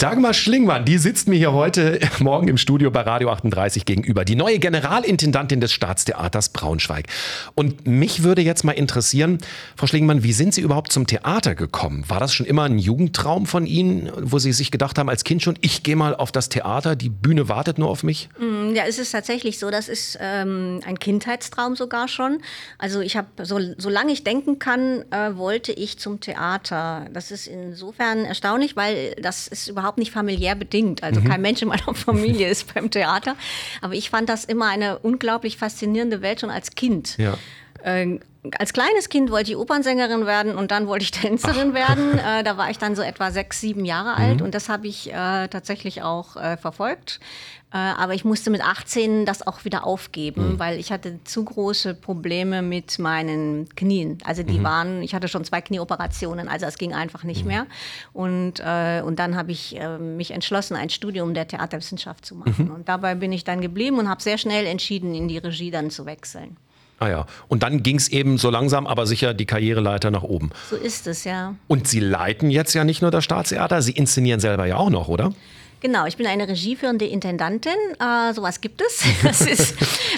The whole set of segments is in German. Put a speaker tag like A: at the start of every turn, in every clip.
A: Dagmar Schlingmann, die sitzt mir hier heute Morgen im Studio bei Radio 38 gegenüber. Die neue Generalintendantin des Staatstheaters Braunschweig. Und mich würde jetzt mal interessieren, Frau Schlingmann, wie sind Sie überhaupt zum Theater gekommen? War das schon immer ein Jugendtraum von Ihnen, wo Sie sich gedacht haben als Kind schon, ich gehe mal auf das Theater, die Bühne wartet nur auf mich?
B: Ja, es ist tatsächlich so. Das ist ein Kindheitstraum sogar schon. Also ich habe, solange ich denken kann, wollte ich zum Theater. Das ist insofern erstaunlich, weil das ist überhaupt nicht familiär bedingt. Also kein Mensch in meiner Familie ist beim Theater. Aber ich fand das immer eine unglaublich faszinierende Welt schon als Kind.
A: Ja.
B: Als kleines Kind wollte ich Opernsängerin werden und dann wollte ich Tänzerin werden. Da war ich dann so etwa 6, 7 Jahre alt und das habe ich tatsächlich auch verfolgt. Aber ich musste mit 18 das auch wieder aufgeben, weil ich hatte zu große Probleme mit meinen Knien. Also ich hatte schon 2 Knieoperationen, also es ging einfach nicht mehr. Und dann habe ich mich entschlossen, ein Studium der Theaterwissenschaft zu machen. Und dabei bin ich dann geblieben und habe sehr schnell entschieden, in die Regie dann zu wechseln.
A: Ah ja, und dann ging es eben so langsam, aber sicher die Karriereleiter nach oben.
B: So ist es, ja.
A: Und Sie leiten jetzt ja nicht nur das Staatstheater, Sie inszenieren selber ja auch noch, oder?
B: Genau, ich bin eine regieführende Intendantin. Sowas gibt es. Das ist,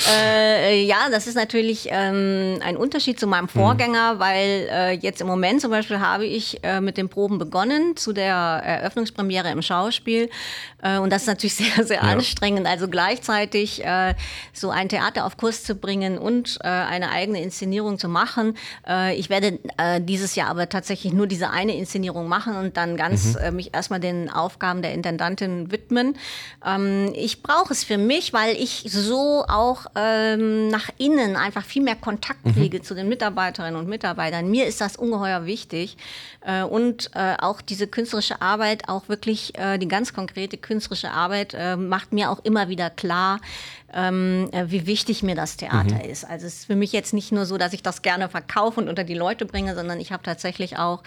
B: das ist natürlich ein Unterschied zu meinem Vorgänger, weil jetzt im Moment zum Beispiel habe ich mit den Proben begonnen zu der Eröffnungspremiere im Schauspiel. Und das ist natürlich sehr, sehr anstrengend. Also gleichzeitig so ein Theater auf Kurs zu bringen und eine eigene Inszenierung zu machen. Ich werde dieses Jahr aber tatsächlich nur diese eine Inszenierung machen und dann ganz mich erstmal den Aufgaben der Intendantin widmen. Ich brauche es für mich, weil ich so auch nach innen einfach viel mehr Kontakt pflege zu den Mitarbeiterinnen und Mitarbeitern. Mir ist das ungeheuer wichtig. Und auch diese künstlerische Arbeit, auch wirklich die ganz konkrete künstlerische Arbeit, macht mir auch immer wieder klar, wie wichtig mir das Theater ist. Also es ist für mich jetzt nicht nur so, dass ich das gerne verkaufe und unter die Leute bringe, sondern ich habe tatsächlich auch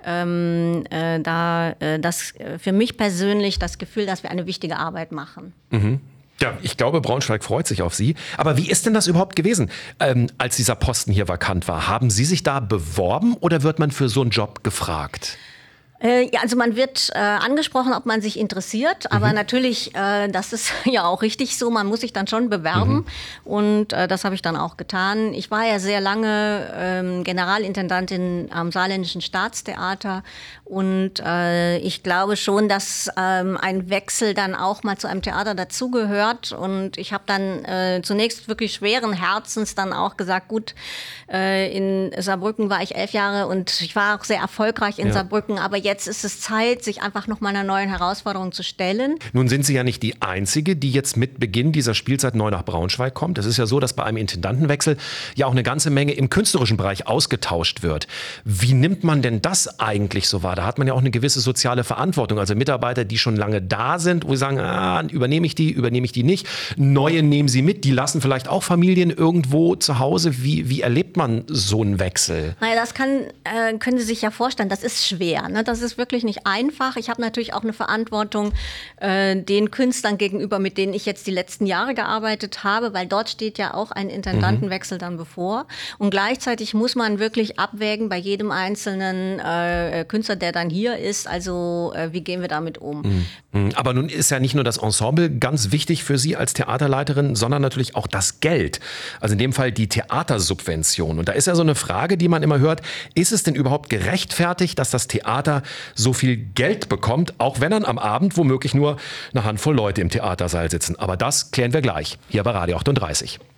B: das für mich persönlich das Gefühl, dass wir eine wichtige Arbeit machen.
A: Ja, ich glaube, Braunschweig freut sich auf Sie. Aber wie ist denn das überhaupt gewesen, als dieser Posten hier vakant war? Haben Sie sich da beworben oder wird man für so einen Job gefragt?
B: Ja, also man wird angesprochen, ob man sich interessiert, aber natürlich, das ist ja auch richtig so, man muss sich dann schon bewerben und das habe ich dann auch getan. Ich war ja sehr lange Generalintendantin am Saarländischen Staatstheater und ich glaube schon, dass ein Wechsel dann auch mal zu einem Theater dazugehört und ich habe dann zunächst wirklich schweren Herzens dann auch gesagt, gut, in Saarbrücken war ich 11 Jahre und ich war auch sehr erfolgreich in Saarbrücken, aber jetzt ist es Zeit, sich einfach noch mal einer neuen Herausforderung zu stellen.
A: Nun sind Sie ja nicht die Einzige, die jetzt mit Beginn dieser Spielzeit neu nach Braunschweig kommt. Es ist ja so, dass bei einem Intendantenwechsel ja auch eine ganze Menge im künstlerischen Bereich ausgetauscht wird. Wie nimmt man denn das eigentlich so wahr? Da hat man ja auch eine gewisse soziale Verantwortung. Also Mitarbeiter, die schon lange da sind, wo sie sagen, übernehme ich die nicht. Neue nehmen Sie mit, die lassen vielleicht auch Familien irgendwo zu Hause. Wie erlebt man so einen Wechsel?
B: Naja, das können Sie sich ja vorstellen, das ist schwer. Ne? Das ist wirklich nicht einfach. Ich habe natürlich auch eine Verantwortung den Künstlern gegenüber, mit denen ich jetzt die letzten Jahre gearbeitet habe, weil dort steht ja auch ein Intendantenwechsel dann bevor. Und gleichzeitig muss man wirklich abwägen bei jedem einzelnen Künstler, der dann hier ist, also wie gehen wir damit um.
A: Aber nun ist ja nicht nur das Ensemble ganz wichtig für Sie als Theaterleiterin, sondern natürlich auch das Geld. Also in dem Fall die Theatersubvention. Und da ist ja so eine Frage, die man immer hört, ist es denn überhaupt gerechtfertigt, dass das Theater so viel Geld bekommt, auch wenn dann am Abend womöglich nur eine Handvoll Leute im Theatersaal sitzen? Aber das klären wir gleich, hier bei Radio 38.